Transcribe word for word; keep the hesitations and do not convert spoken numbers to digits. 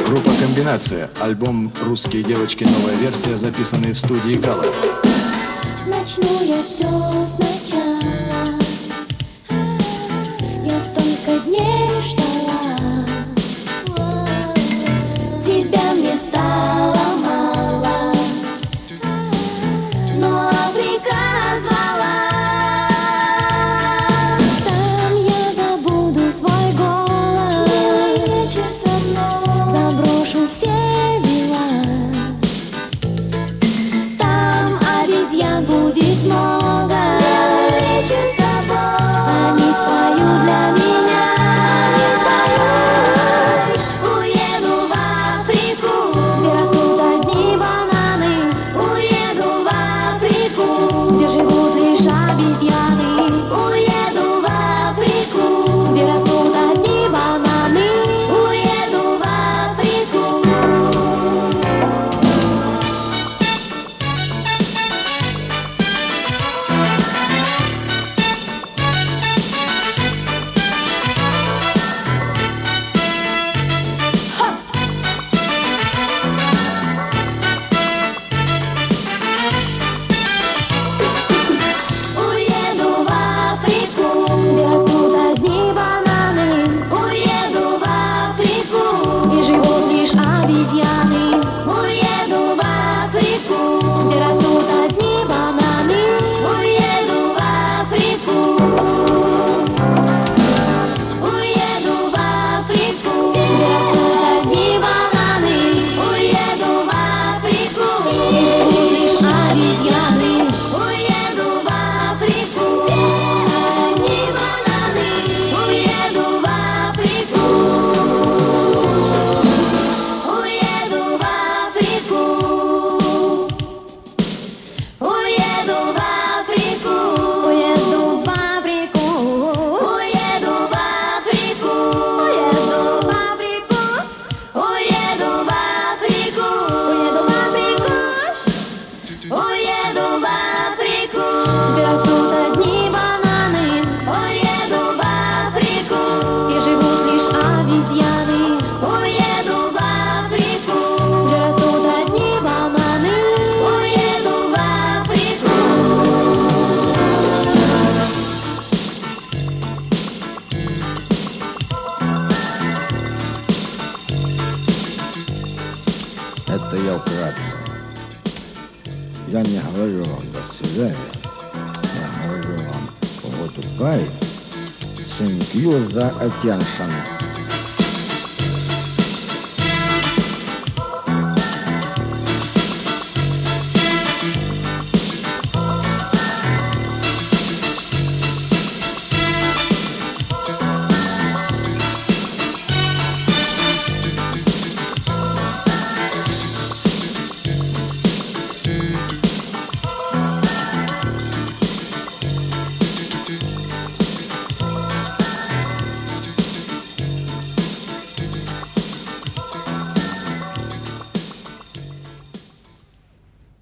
Группа «Комбинация». Альбом «Русские девочки». Новая версия, записанная в студии «Гала». Начну я все сначала. Я столько дней ждала. Тебя мне стало мало, но Африка звала. Там я забуду свой голод, заброшу все дела. Там обезьян будет много. Они споют для меня. Уеду в Африку, где растут одни бананы. Уеду в Африку, где живут лишь обезьяны. Уеду в Африку, где растут одни бананы. Уеду в Африку. Уеду в Африку, где растут одни бананы. Уеду в Африку, где живут лишь обезьяны. Уеду в Африку, где растут одни бананы. Уеду в Африку. Уеду в Африку, где растут одни бананы. Уеду в Африку, где живут лишь обезьяны. Уеду в Африку, где одни бананы. Уеду в Африку. Уеду в Африку. Уеду в Африку. Уеду в Африку. Уеду в Африку. Уеду в Африку. Уеду в Африку. Уеду в Африку. Уеду в Африку, где растут одни бананы. Уеду в Африку, где живут лишь обезьяны. Уеду в Африку, где растут одни бананы. Уеду в Африку. Это я вкратце. Я не говорю вам до свидания. Я говорю вам goodbye. Thank you за attention.